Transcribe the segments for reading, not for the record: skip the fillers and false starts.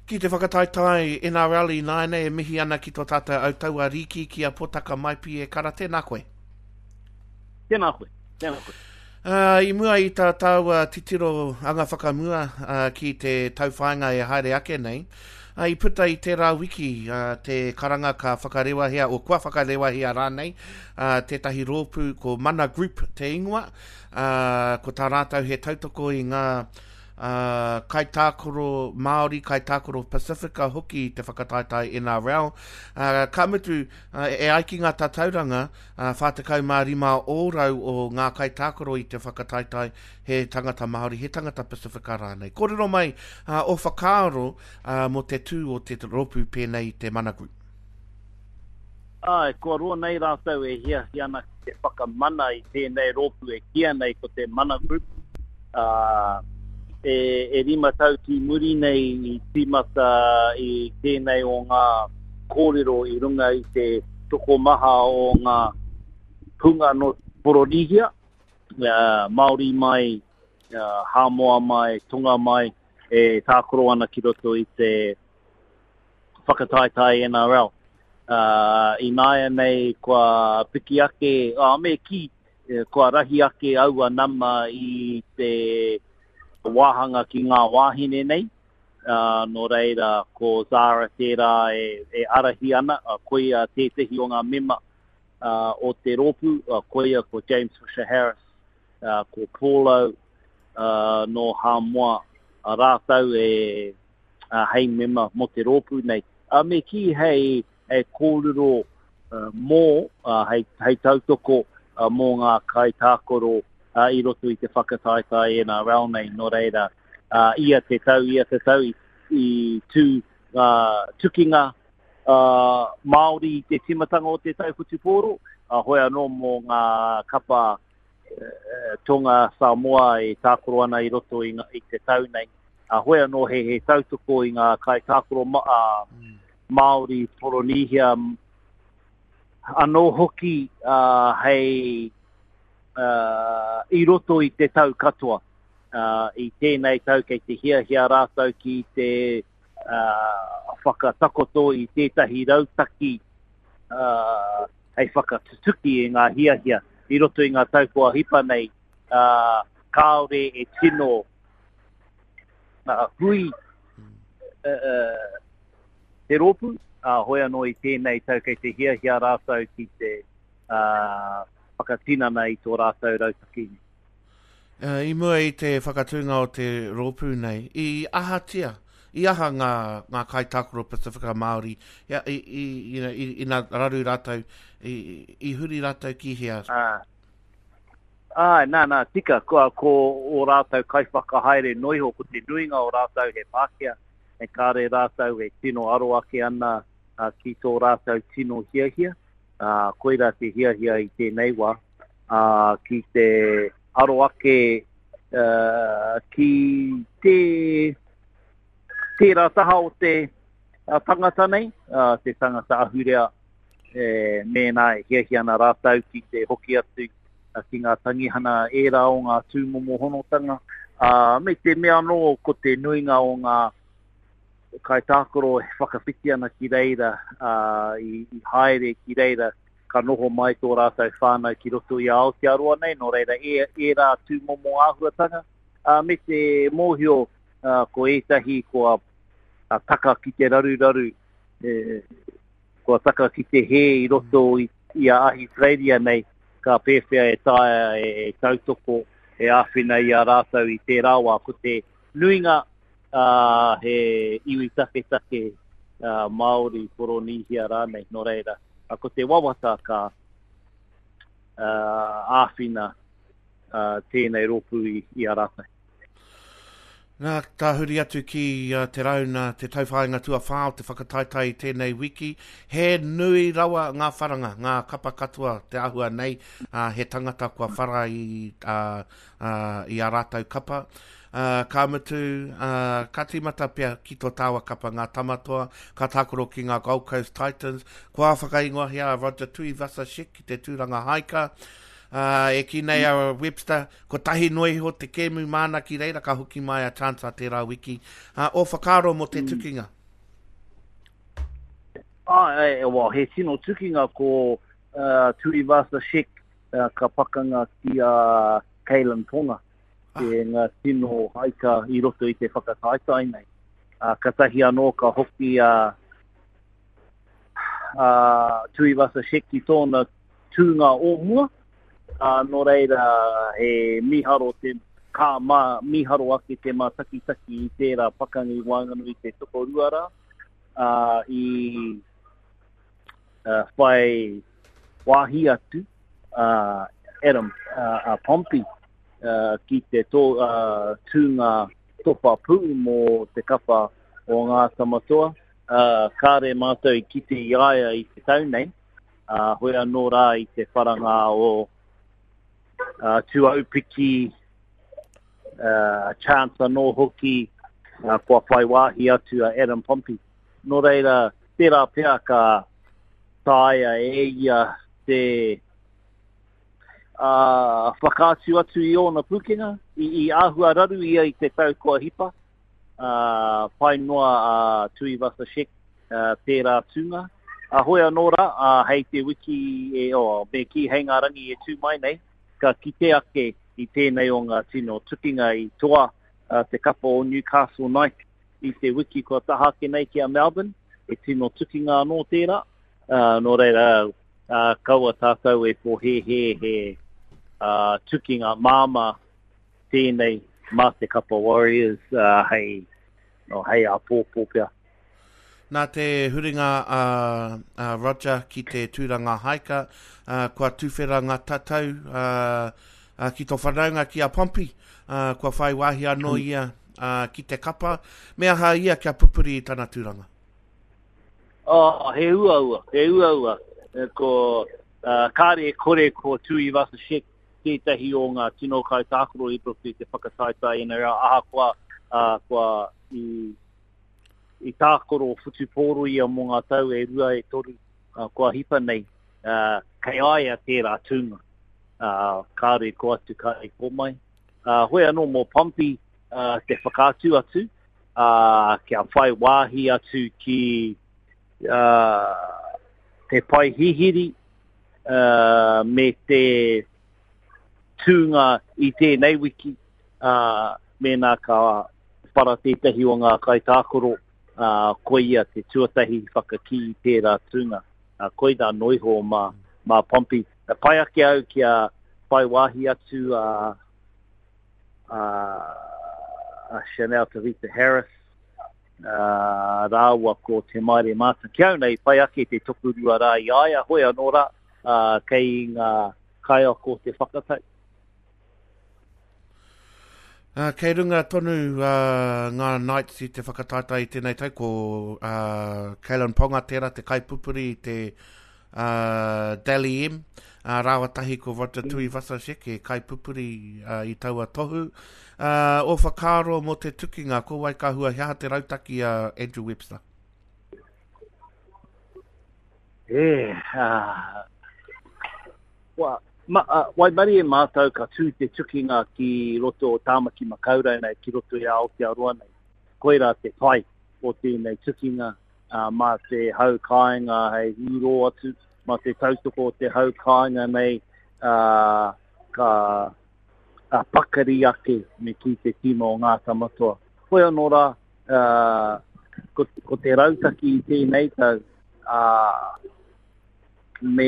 Ki te whakataitai NRL i nāne e mihi ana ki tō tātou autaua riki ki a potaka maipi e karate nā koe. Tēnā koe, tēnā koe. I mua i tā tau titiro anga whakamua ki te tauwhainga e haere ake nei. I puta i te rā wiki te karanga ka whakarewahia o kua whakarewahia rānei tētahi rōpū ko Mana Group te ingoa ko tā rātau he tautoko i ngā kaitākoro Māori, kaitākoro Pasifika hoki te whakataitai NRL. Ka mutu e aiki ngā tātauranga whātakau mā rima ōrau o ngā kaitākoro i te whakataitai he tangata Māori, he tangata Pasifika rānei. Kōrero mai o whakaaro mo te tū o te ropu pēnei te Mana Group. Kua roa nei rātau e hia ana te whakamana i tēnei ropu e kia nei ko te Mana Group. E rima tau ki muri nei i tīmata i tēnei o ngā kōrero i runga i te toko maha o ngā punga no Poronihia, Māori mai, Hamoa mai, Tonga mai, e tākoro ana ki roto i te whakataitai NRL. I nāia nei kua piki ake, me ki, kua rahi ake aua nama i te wāhanga ki ngā wāhine nei, no reira ko Zara tērā e arahi ana, koia tētehi o ngā mema o te ropu, koia ko James Fisher Harris, ko Paulo, no Hamoa, rātau hei mema mo te ropu nei. Me ki hei kōrero mō, hei tautoko mō ngā kaitākoro I roto i te whakataitai NRL nei, no reira, ia te tau i tū tukinga Māori i te timatanga o te Tauputiporo, hoi anō mō ngā kapa Tonga Samoa e tākoro ana i roto i te tau nei. Hoi anō he tautoko i ngā kai tākoro Māori Poronihia, anō hoki hei I roto i te tau katoa. I tēnei tau kei te hia rātau ki te whakatakoto i tētahi rautaki hei whakatutuki i ngā hia. I roto i ngā taupua hipa nei, kāore e tino hui te ropu, hoi anō i tēnei tau kei te hia rātau ki te whakatinana i tō rātau rautakini. I mua i te whakatunga o te rōpū nei, i ahatia, i aha ngā kaitākoro Pasifika Māori, i ngā raru rātau, i huri rātau ki hea. Nā, tika, ko o rātau kaiwhakahaere noiho, ko te nuinga o rātau he Pākehā, e kāre rātau he tino aro ake ana ki tō rātau tino hia. Koira te hia i tēnei wā, ki te aro ake ki tērā taha o te tangata nei, te tangata ahurea mēnā e hia ana rātau ki te hoki atu ki ngā tangihana ērā o ngā tūmomo honotanga. Me te mea no ko te nuinga o ngā kaitākoro e whakawhiti ana ki reira, i haere ki reira, ka noho mai tō rātau whānau ki roto i Aotearoa nei, no reira rā tūmomo āhuatanga. Me te mōhio, ko etahi koa taka ki te raru, koa taka ki te he i roto i a ahi Australia nei, ka pēwhia e taia e tautoko e āwhina i a rātau i te rāua, ko te nuinga he iwi take Māori Poronihia rānei, no reira. Ko te wawata ka āwhina tēnei rōpū i a rātai. Nā tāhuri atu ki te rauna, te tauwhāinga tua whāo, te whakataitai tēnei wiki. He nui rawa ngā wharanga, ngā kapa katua te ahua nei, he tangata kua whara i a rātau kapa. Ka mutu, ka tīmata pia ki tō tāua kapa ngā tamatoa, ka tākoro ki ngā Gold Coast Titans, kua whakaingoa hea Roger Tuivasa-Sheck ki te tūranga haika, E ki nei a Webster, ko tahi noi ho te kemu mana ki reira ka hoki mai a chance a te rā wiki. O whakaro mo te tukinga? He tino tukinga ko Tui Vasa Shek ka pakanga ki a Keilan Ponga. E ngā tino haika i roto i te whakataitai nei. Ka tahi anō ka hoki a Tui Vasa Shek ki tōna tūnga o mua. Nō reira he miharo miharo ake te mātaki-taki i tērā pakangi wānganu i te tokoruara. I whai wāhi atu Adam Pompey ki te tūnga topa pū mō te kapa o ngā tamatoa. Kāre mātou ki te iaia i te taunei. Hoi anō rā i te wharanga o Tuaupiki, chance anō hoki kua whai wāhi atu a Adam Pompey. Nō reira, tērā pēr ka tāia e ia te whakātu atu i ona pukenga, i āhua raru ia i te tau kua hipa. Pai noa a Tui Vasa Shek tērā tūnga. Hoi anō rā, hei te wiki me ki hei ngā rangi e tū mai nei, ka kite ake i tēnei o ngā tino tukinga i toa te kapa o Newcastle Knight i te wiki kua tahake nei ki a Melbourne, e tino tukinga anō tērā. Nō reira, kaua tātou e pohe he tukinga māma tēnei mā te kapa Warriors hei a pōpō pia. Nā te huringa Roger ki te tūranga haika, kua tūwhera ngā tatau ki tō whanaunga ki a Pompey, kua whai wāhi anō ia ki te kapa, mea ha ia kia pupuri i tana tūranga? He ua. Ko kāre kore ko Tui Vasa Shek, tētahi o ngā tino kai tākoro i roto i te whakataitai ina rā aha kua i tākoro whutupōro ia mō ngā tau e rua e toru kua hipa nei kei aia tērā tūnga. Kāre ko atu kai komai. Hoi anō mō Pompey te whakātu atu, kia whai wāhi atu ki te pai hihiri me te tūnga i tēnei wiki me nā ka whara tētahi o ngā kai tākoro koe ia te tuatahi whakaki i tērā tūnga. Koe tā noiho mā Pompey. Pai ake au kia pai wāhi atu Chanel Tavita Harris, rāua ko te maere māta kiau nei, pai ake te tokurua rā i aia, hoi anō rā, kei ngā kaia ko te whakatau. Kei runga tonu ngā Knights i te whakataitai tēnei tau ko Keilan Ponga tērā te kaipupuri i te Dally M. Rāwa tahi ko Roger Tui Vasa Shek e kaipupuri i taua tohu. O whakaro mo te tukinga, ko wai ka hua hea te rautaki a Andrew Webster. Wai mari e mātou ka tū te tukinga ki roto o Tāmaki Makaurau nei, ki roto i Aotearoa nei. Koera te pai o tēnei tukinga, mā te hau kāinga hei hiro atu, mā te tautoko o te hau kāinga nei, ka pakari ake me ki te tino o ngā tamatoa. Hoi anō rā, ko te rautaki i tēnei tau, me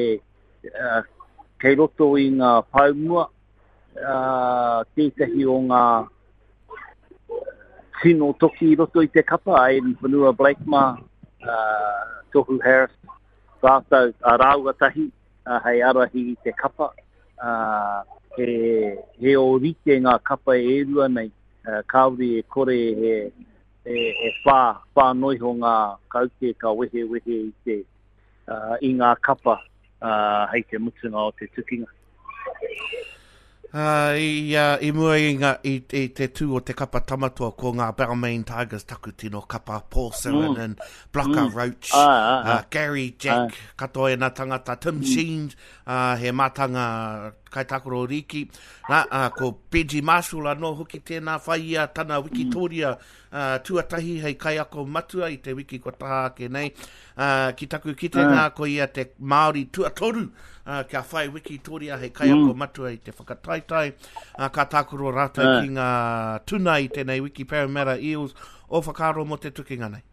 kei roto i ngā paumua, tētahi o ngā tino toki i roto i te kapa, Aiden Whanua Blakemā, Tohu Harris, rātau rāua tahi, hei arahi i te kapa, he o rite ngā kapa e rua nei, kauri e kore e whā noiho ngā kaute ka wehe i te i ngā kapa, hei te mutunga o te tukinga. I mua i te tū o te kapa tamatua ko ngā Balmain Tigers taku tino kapa Paul Siren and Blocker Roach, Gary Jack, katoa e nā tangata, Tim Sheens, he mātanga Kaitakoro Riki, ko Benji Marshall anō hoki tēnā whaia tana Wikitoria tuatahi hei kai ako matua I te wiki ko taha ke nei, ki taku ki te ngā ko ia te Māori tuatoru, kia whai Wikitoria hei kai ako matua I te whakataitai, ka tākuro rātou ki ngā tuna I tēnei Wiki Parramatta Eels o whakaro mo te tukinga nei.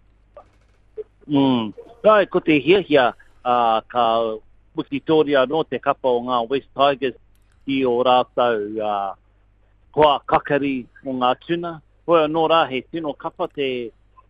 Rai, ko te hiahia ka Wikitoria no te kapa o ngā West Tigers I o rātou hoa kakari o ngā tuna. Hoa nō rā he tino kapa te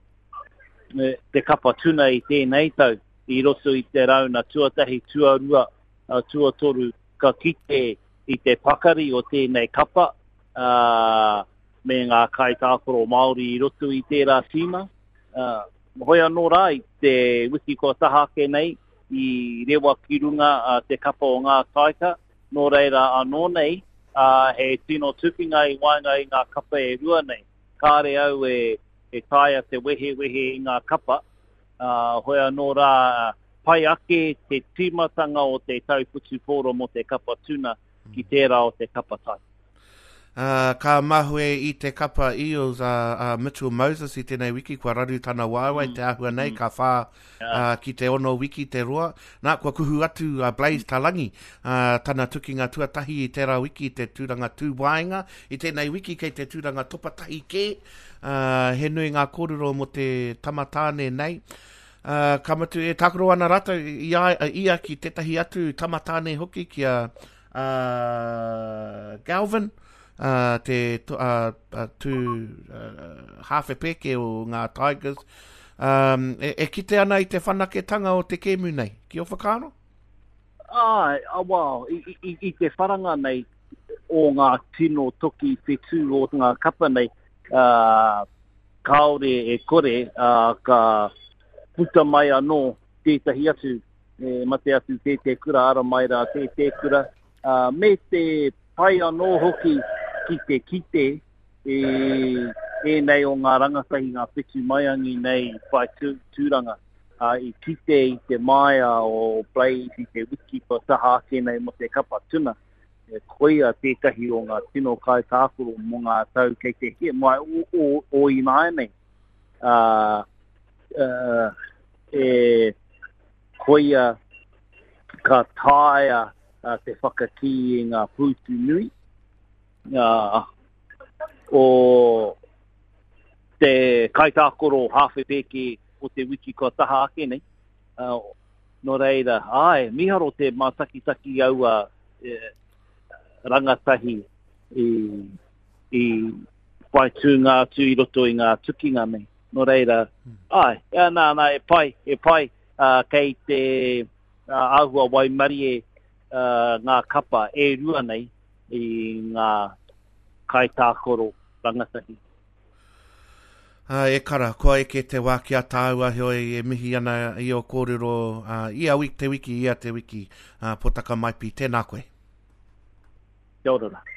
kapa tuna I tēnei tau I roto I te rauna tuatahi tuarua tuatoru ka kite I te pakari o tēnei kapa me ngā kai tākoro Māori I roto I tērā tīma. Hoia nō rā I te wiki ko taha ke nei I rewa ki runga te kapa o ngā taika. Nō reira anō nei, he tino tukinga I wainga I ngā kapa e rua nei. Kāre au e taia te wehe I ngā kapa. Hoia nō rā pai ake te tīmatanga o te tauputu pōro mo te kapa tuna ki tērā o te kapa tai. Ka mahue I te kapa Eels Mitchell Moses I tēnei wiki kua raru tana wāwai te ahua nei ka whā ki te ono wiki te roa. Nā kua kuhu atu Blaze Talangi tana tukinga tuatahi I tērā wiki te tūranga tūwainga I tēnei wiki kei te tūranga topatahi ke. He nui ngā kōrero mo te tamatāne nei. Kamatu e tākoro ana rata ia ki tetahi atu tamatāne hoki kia Galvin. Te hawhe peke o ngā Tigers. E kite ana I te whanaketanga o te kēmu nei. Ki o whakaro? Wow. I te wharanga nei o ngā tino toki whetū o ngā kapa nei. Kaore e kore ka puta mai anō tētahi atu. Mate atu te kura ara mai rā te kura. Me te pai anō hoki ki te e nei o ngā rangatahi ngā whetū maiangi nei whai tūranga I kite I te maia o Blaze I te wiki pa taha ake nei mo te kapa tuna koia tētahi o ngā tino kai tākoro mo ngā tau kei te hia mai o I mai nei koia ka taia te whakaki I ngā pūtu nui o te kaitākoro hawhe peke o te wiki ko taha ake nei. No reira, miharo te mātaki aua rangatahi I whai tūngā atu I roto I ngā tukinga nei. No reira, nā, e pai kei te ahua waimarie ngā kapa e rua nei I ngā kai tākoro rangatahi. E kara, koa eke te wākia tāua hoi e mihi ana I o kōrero ia te wiki, potaka maipi, tēnā koe. Kia ora.